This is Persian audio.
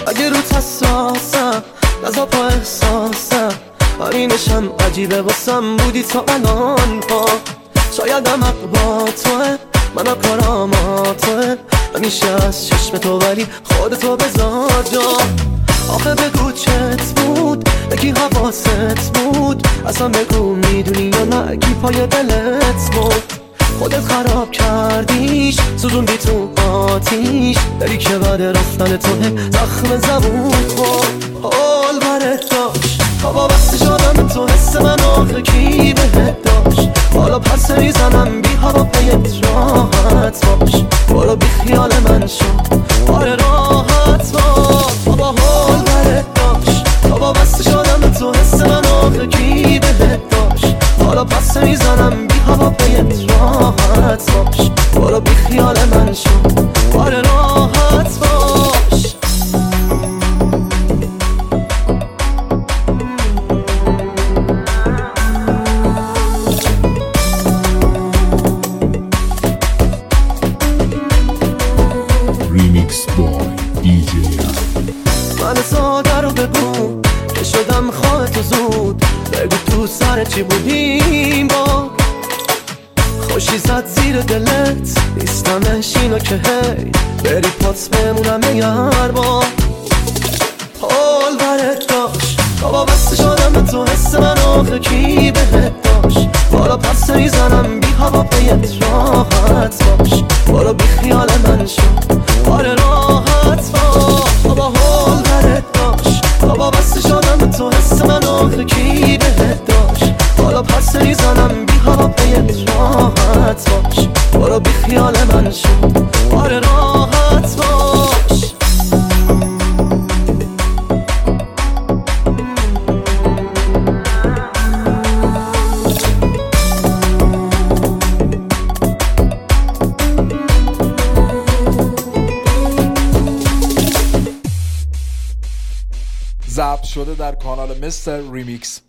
اگه رو حساسم نزا پا احساسم همینشم عجیبه واسم بودی تا الان ها شایدم حق با توه منم کارام توه همیشه از چشم تو ولی خودتو بذار جا آخه بگو چت بود یکی حواست بود اصلا بگو میدونی یا نه کی پای دلت بود خودت خراب کردیش سوزوندی تو آتیش داری که بعد رفتن توه زخم زبون خود حال برت داشت تا وابسته شدم تو حس من آخه کی بهت داشت حالا پس میزنم بی هوا پیت راحت باش برو بی خیال من شو آره راحت باش بابا حال برت داشت تا وابسته شدم تو حس من آخه کی بهت داشت حالا پس میزنم بی هوا پیت راحت باش برو بی خیال من شو آره راحت باش ریمیکس بای دیجی من ساده رو بگو که شدم خواه تو زود بگو تو سر چی بودیم با خوشی زد زیر دلت نیستمش اینو که هی بری پات بمونم یار با حال برت داشت تا وابسته شدم تو حس من آخه کی بهت داشت حالا پس میزنم بی هوا پیت راحت باش برو بی خیال من شو آره راحت باش بابا حال برت داشت تا وابسته شدم تو حس من آخه کی بهت داشت حالا پس میزنم بی هوا پیت راحت باش برو بی خیال من شو آره راحت باش ضبط شده در کانال مستر ریمیکس.